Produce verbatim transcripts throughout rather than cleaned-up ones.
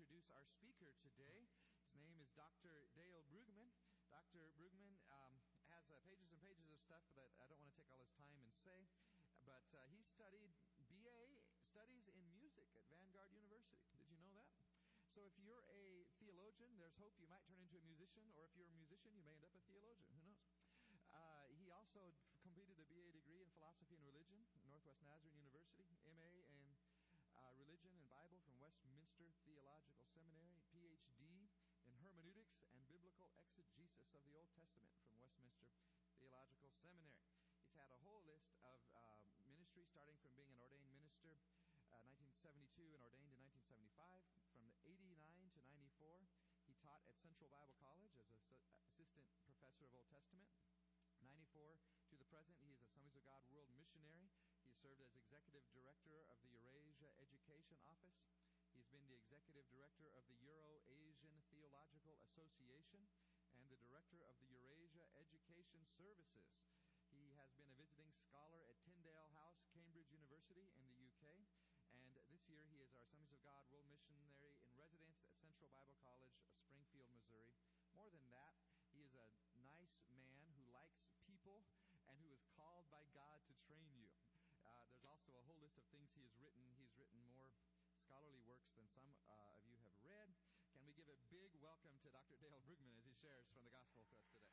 introduce our speaker today. His name is Doctor Dale Brueggemann. Doctor Brueggemann um, has uh, pages and pages of stuff that I don't want to take all his time and say. But uh, he studied B A Studies in Music at Vanguard University. Did you know that? So if you're a theologian, there's hope you might turn into a musician. Or if you're a musician, you may end up a theologian. Who knows? Uh, he also completed a B A degree in philosophy and religion at Northwest Nazarene University, M A in uh, religion and Bible from Westminster Theological Seminary, P H D in hermeneutics and biblical exegesis of the Old Testament from Westminster Theological Seminary. He's had a whole list of uh, ministries, starting from being an ordained minister uh, nineteen seventy-two and ordained in nineteen seventy-five. From eighty-nine to ninety-four, he taught at Central Bible College as an assistant professor of Old Testament. ninety-four to the present, he is Assemblies of God World Missionary. He served as executive director of the Eurasia Education Office. He's been the executive director of the Euro-Asian Theological Association and the director of the Eurasia Education Services. He has been a visiting scholar at Tyndale House, Cambridge University in the U K. And this year he is our Assemblies of God World Missionary in residence at Central Bible College of Springfield, Missouri. More than that, he is a nice man who likes people and who is called by God to train you. Uh, there's also a whole list of things he has written. He's written more scholarly works than some uh, of you have read. Can we give a big welcome to Doctor Dale Brueggemann as he shares from the gospel to us today?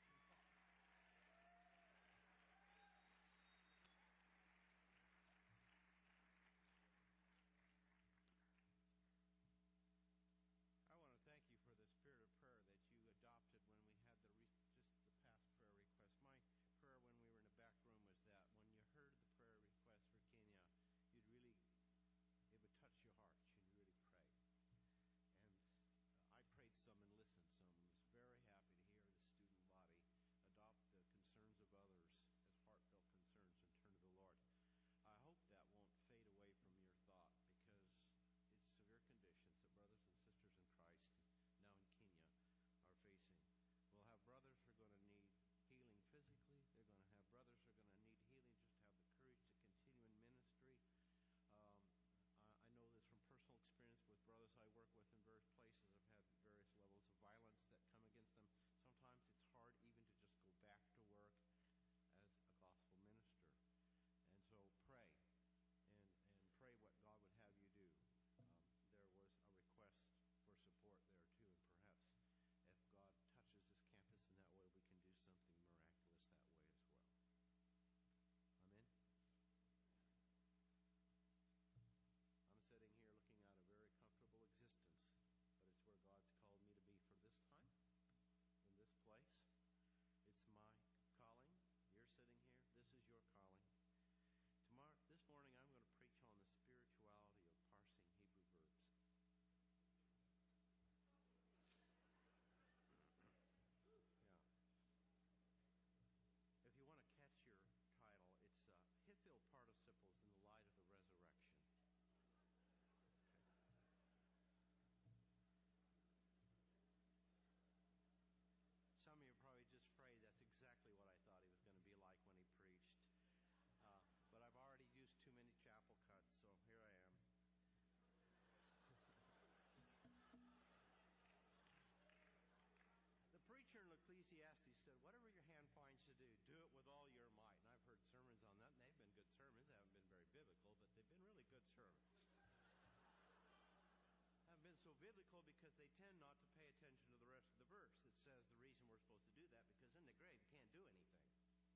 I want to thank you for the spirit of prayer that you adopted when we had the re- just the past prayer request. My prayer when we were in the back room was that when you heard the prayer request for Kenya, you'd really, it would touch your heart. You'd really pray. And uh, I prayed some and listened some. I was very happy to hear the student body adopt the concerns of others as heartfelt concerns and turn to the Lord. I hope that won't fade away from your thought, because it's severe conditions that brothers and sisters in Christ now in Kenya are facing. We'll have brothers who are going to need healing physically. They're going to have brothers who are going to need healing just to have the courage to continue in ministry. Um, I, I know this from personal experience with brothers I work with in various places. I've had various levels of violence that come against them. Sometimes it's hard even to just go back to work as a gospel minister. And so pray and, and pray what God would have you do. Um, there was a request for support there too, and perhaps if God touches this campus in that way, we can do something miraculous that way as well. Amen. I'm sitting here looking at a very comfortable existence, but it's where God's called me to be for this time, in this place. It's my calling. You're sitting here. This is your calling. Tomorrow, this morning, I'm going to preach on the spirituality of parsing Hebrew verbs. Yeah. If you want to catch your title, it's uh, Hithil Participles in the Light of the Resurrection. Okay. Some of you probably just prayed that's exactly what I thought he was going to be like when he preached. Uh, but I've already used too many chapel cuts, so here I am. The preacher in Ecclesiastes said, whatever your hand finds to do, do it with all your might. And I've heard sermons on that, and they've been good sermons. They haven't been very biblical, but they've been really good sermons. Haven't been so biblical because they tend not to pay attention to the rest of the verse that says the reason we're supposed to do that, because in the grave you can't do anything.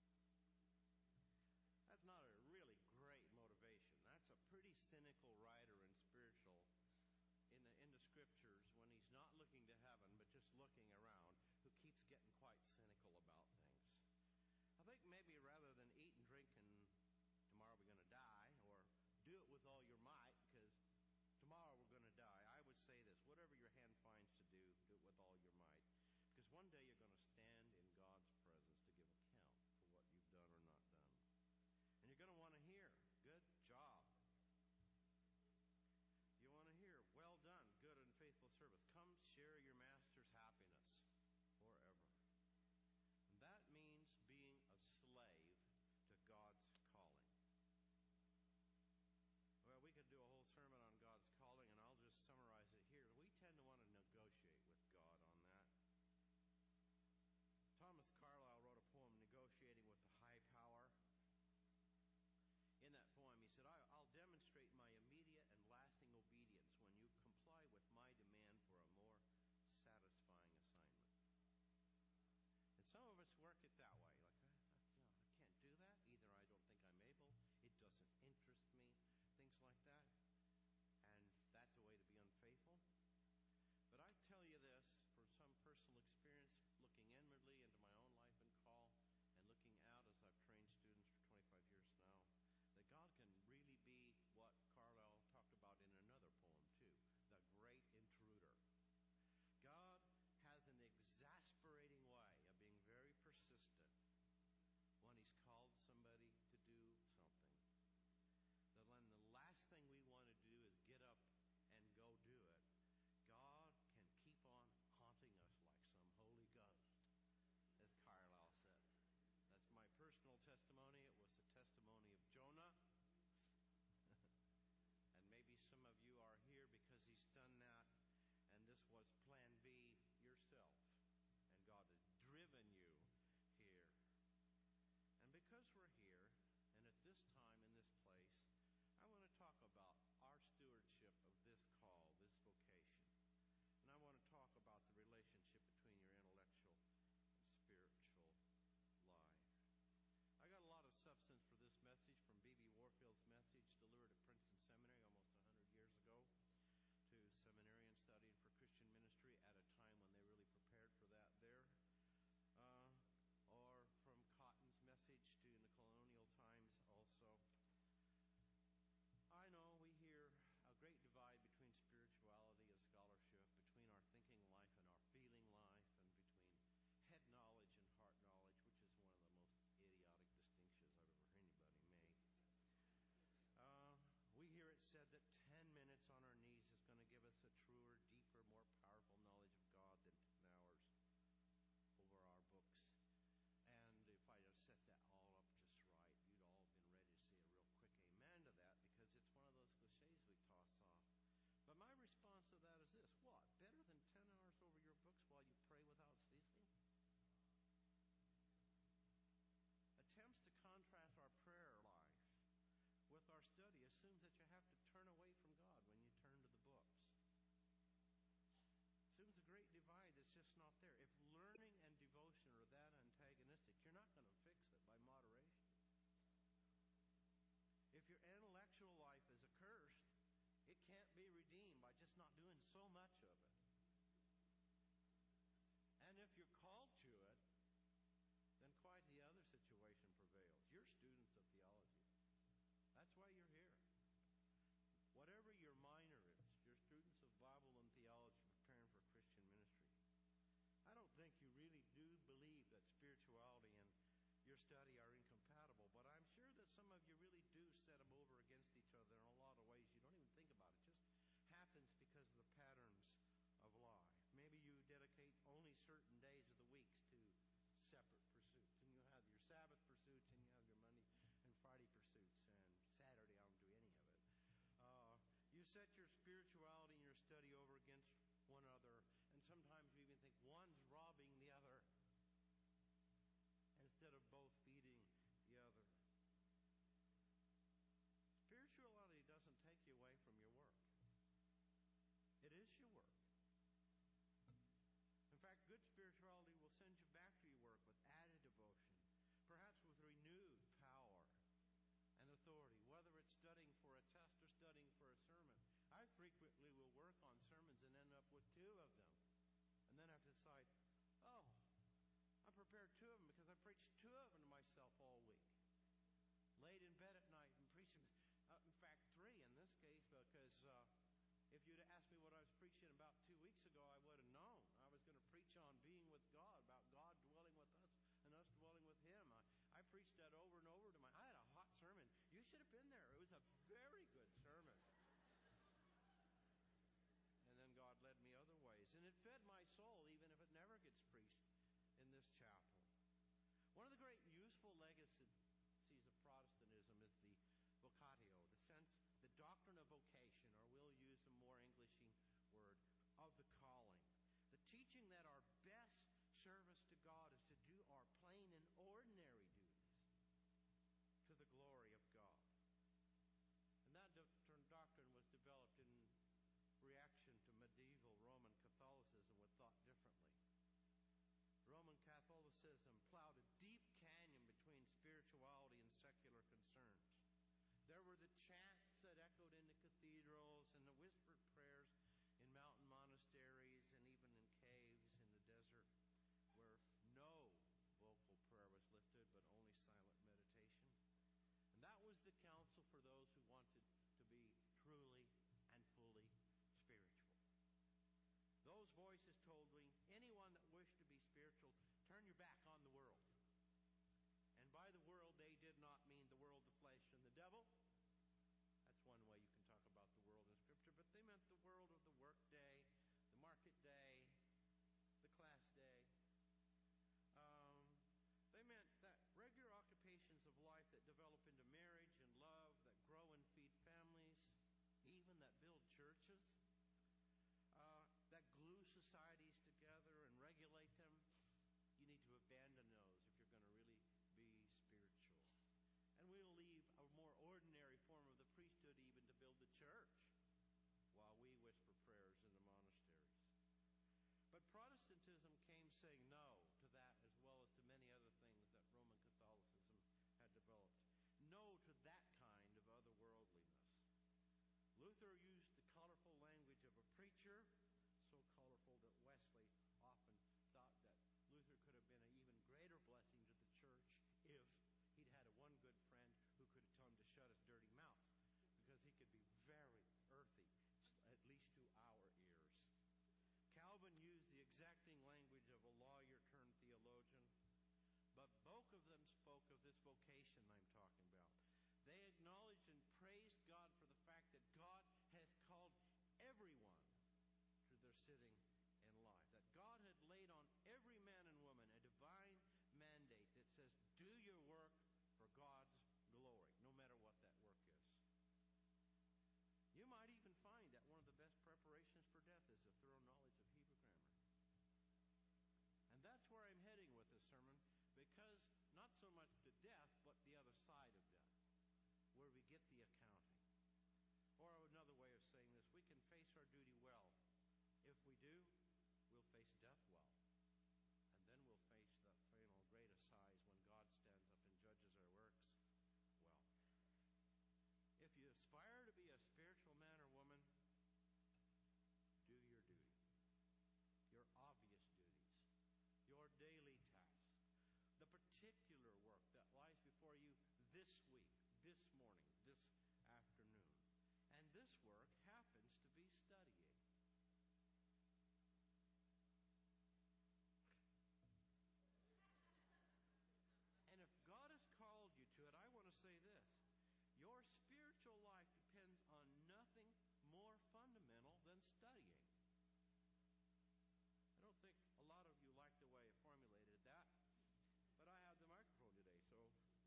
That's not a really great motivation. That's a pretty cynical writer and spiritual in the, in the Scriptures when he's not looking to heaven but just looking around, who keeps getting quite cynical about things. I think maybe rather than eat and drink and tomorrow we're going to die, or do it with all your might because tomorrow we're going to die, I would say this: whatever your hand finds to do, do it prepare two of them because I preached two of them to myself all week. Laid in bed at night and preaching. Uh, in fact, three in this case, because uh, if you'd asked me what I was preaching about two weeks ago, I would have known. I was going to preach on being with God, about God dwelling with us and us dwelling with Him. I, I preached that over and over to my... I had a hot sermon. You should have been there. It was a very good sermon. And then God led me other ways. And it fed my soul, even if it never gets preached in this chapel. One of the great useful legacies of Protestantism is the vocatio, the sense, the doctrine of vocation, or we'll use a more Englishing word, of the calling. The teaching that our best service to God is to do our plain and ordinary duties to the glory of God. And that doctrine was developed in reaction to medieval Roman Catholicism, which thought differently. Roman Catholicism plowed a deep canyon between spirituality and secular concerns. There were the chants that echoed in the cathedrals and the whispered prayers in mountain monasteries and even in caves in the desert where no vocal prayer was lifted but only silent meditation. And that was the counsel for those who wanted to be truly and fully spiritual. Those voices told me, anyone that wished to be spiritual, turn your back on the world. And by the world, they did not mean the world, the flesh, and the devil. That's one way you can talk about the world in Scripture. But they meant the world of the work day, the market day, the class day. Um, they meant that regular occupations of life that develop into marriage and love, that grow and feed families, even that build churches. Uh, that glue societies together and regulate them. You need to abandon those if you're going to really be spiritual. And we'll leave a more ordinary form of the priesthood even to build the church while we whisper prayers in the monasteries. But Protestantism came saying no to that, as well as to many other things that Roman Catholicism had developed. No to that kind of otherworldliness. Luther used the colorful language of a preacher, so colorful that Wesley often thought that Luther could have been an even greater blessing to the church if he'd had a one good friend who could have told him to shut his dirty mouth, because he could be very earthy, at least to our ears. Calvin used the exacting language of a lawyer turned theologian, but both of them spoke of this vocation I'm talking about. They acknowledged and praised God for the fact that God has called everyone to their sitting in life. That God had laid on every man and woman a divine mandate that says, do your work for God's glory, no matter what that work is. You might even find that one of the best preparations for death is a thorough knowledge of Hebrew grammar. And that's where I'm heading with this sermon, because not so much to death, but the other side of death, where we get the accounting. Or another way of saying this, we can face our duty well. If we do, we'll face death well. And then we'll face the final great assize when God stands up and judges our works well. If you aspire to be a spiritual man or woman, do your duty. Your obvious duties. Your daily tasks. The particular work that lies before you this week, this morning, this afternoon. And this work happens to be studying. And if God has called you to it, I want to say this. Your spiritual life depends on nothing more fundamental than studying. I don't think a lot of you like the way I formulated that, but I have the microphone today, so...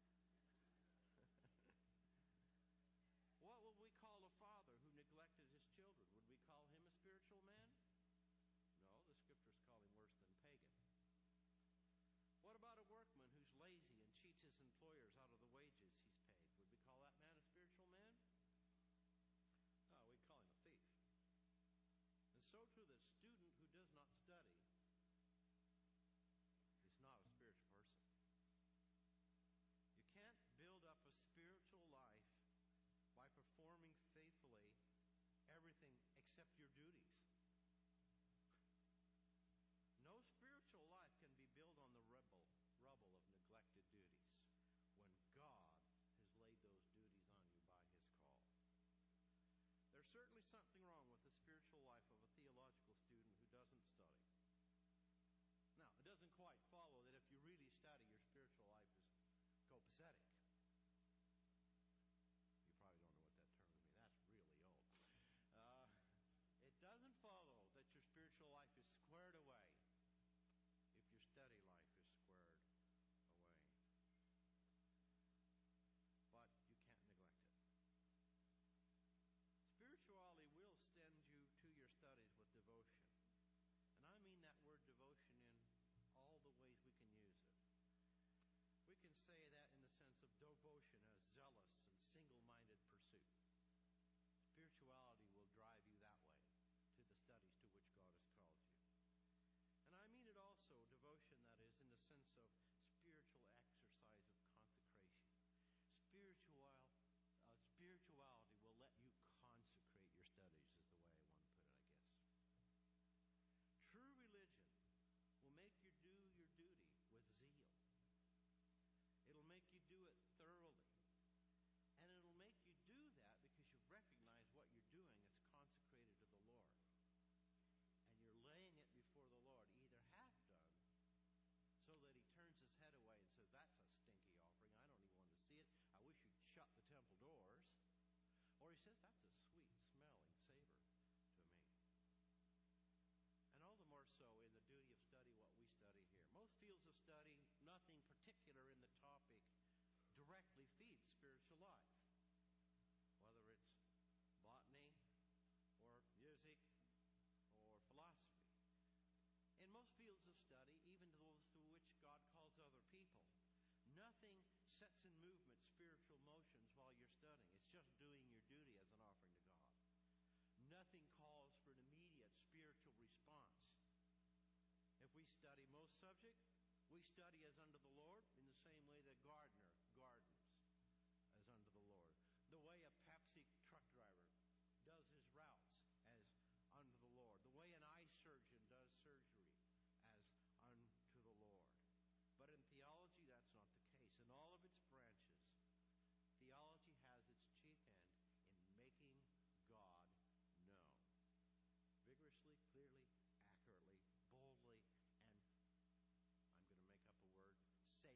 What would we call a father who neglected his children? Would we call him a spiritual man? No, the Scriptures call him worse than pagan. What about a workman who's lazy and cheats his employers out of the wages he's paid? Would we call that man a spiritual man? No, we'd call him a thief. And so too, the student who does not study is not a spiritual person. You can't build up a spiritual life by performing faithfully everything except your duties. No spiritual life can be built on the rebel nothing sets in movement spiritual motions while you're studying. It's just doing your duty as an offering to God. Nothing calls for an immediate spiritual response. If we study most subject, we study as unto the Lord in the same way that gardener gardens as unto the Lord. The way a Pepsi truck driver does his routes as unto the Lord. The way an eye surgeon does surgery as unto the Lord. But in theology, that's not the case. In all of its branches, theology has its chief end in making God known. Vigorously, clearly, accurately, boldly, and I'm going to make up a word,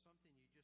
something you